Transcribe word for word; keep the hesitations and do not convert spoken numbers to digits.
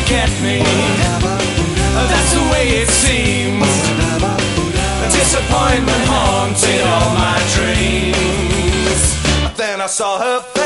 get me. That's the way it seems. Disappointment haunted all my dreams. Then I saw her